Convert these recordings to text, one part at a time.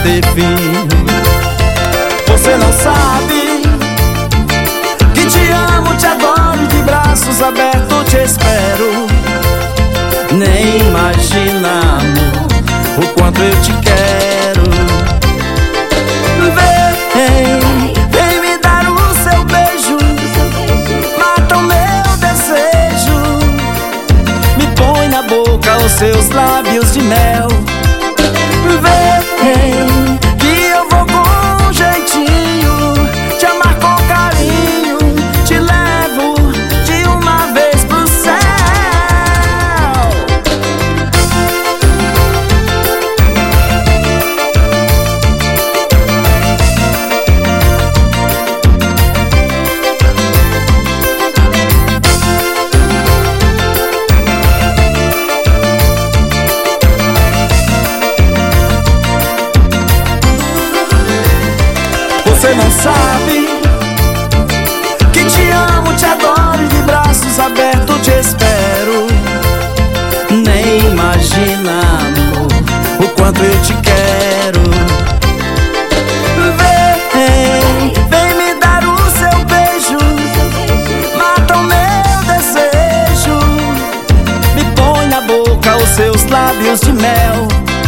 ter fim. Você não sabe que te amo, te adoro, de braços abertos te espero. Nem imagina, amor, o quanto eu te quero. Vem me dar o seu beijo, mata o meu desejo. Me põe na boca os seus lábios de mel. Vem que eu vou com jeitinho te amar com carinho. Te levo de uma vez pro céu. Você não sabe que te amo, te adoro, de braços abertos te espero. Nem imagina, amor, o quanto eu te quero. Vem me dar o seu beijo, mata o meu desejo. Me põe na boca os seus lábios de mel.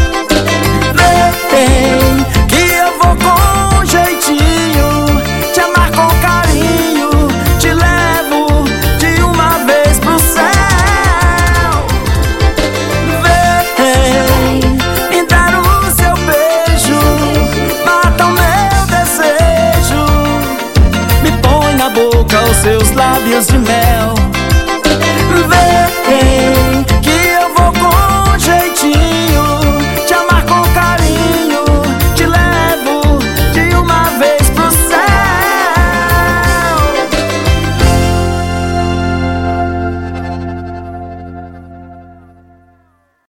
Vem que eu vou com jeitinho te amar com carinho. Te levo de uma vez pro céu. Vem me dar o seu beijo, mata o meu desejo. Me põe na boca os seus lábios de mel.